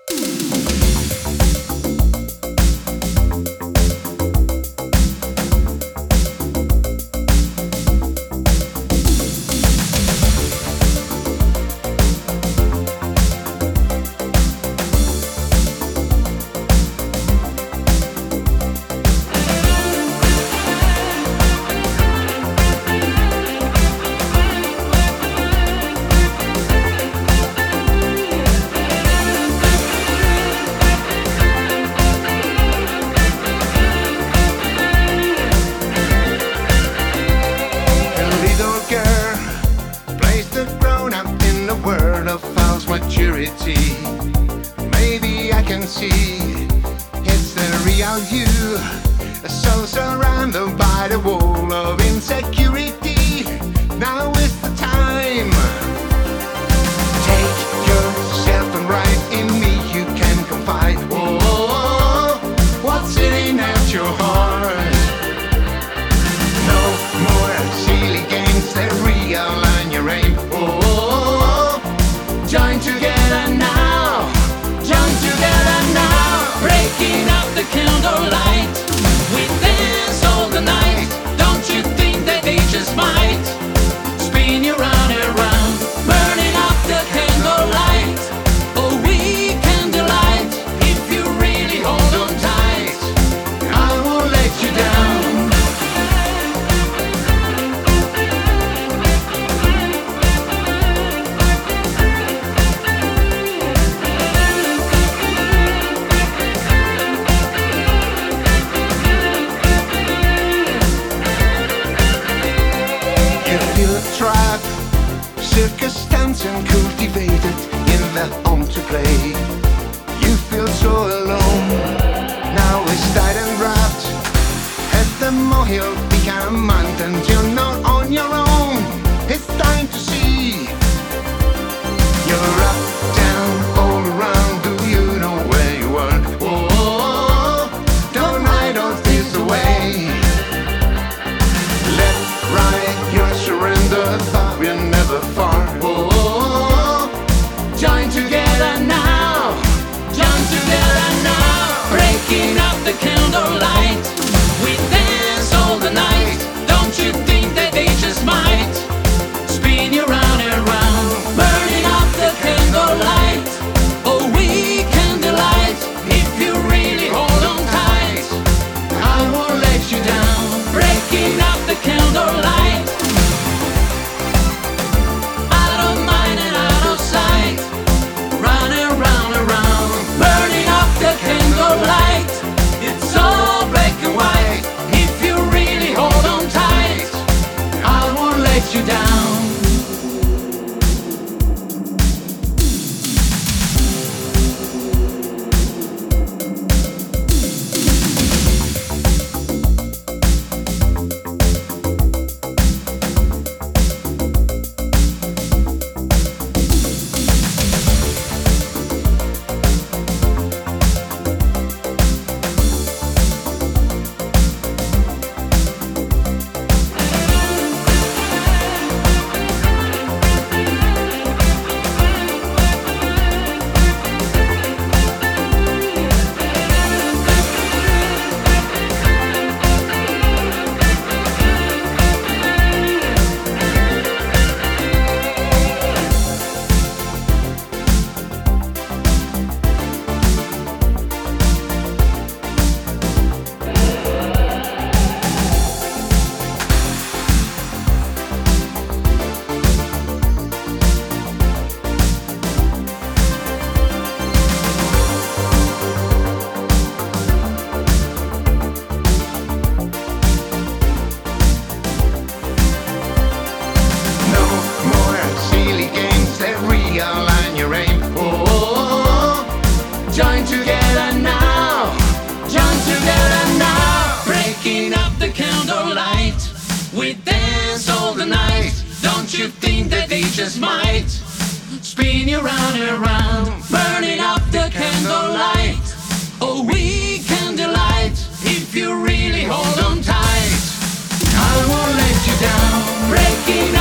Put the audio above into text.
maturity. Maybe I can see it's the real you, so surrounded by the wall of insecurity. Now is the time. Take yourself and write in me you can confide. Oh, what's sitting at your heart? No more silly games that realign your aim. Oh, join together now. Join together now. Breaking up the candlelight, we dance all the night. Don't you think that they just might spin you round and round? Burning up the candlelight, oh, we can delight. If you really hold on tight, I won't let you down. You feel trapped, circumstance and cultivated in the home to play. You feel so alone. Now it's tight and wrapped. As the molehill become mountains, you're not on your own. It's time to see. You're up, down, all around. Do you know where you are? Oh, don't hide all this away. Left, right, your surrender, but we're never far. Oh, join together now. join together now. Breaking up the candlelight, we dance all the night. Don't you think that they just might spin you round and round? Burning up the candlelight, oh, we can delight. If you really hold on tight, I won't let you down. breaking up the candlelight, out of mind and out of sight. Round and round and round, burning up the candlelight. It's all black and white. If you really hold on tight, I won't let you down. No more silly games that realign your aim. Oh, join together now. Join together now. breaking up the candlelight, we dance all the night. Don't you think that they just might spin you round and round? Burning up the candlelight, oh, we can delight. If you really hold on tight, I won't let you down. breaking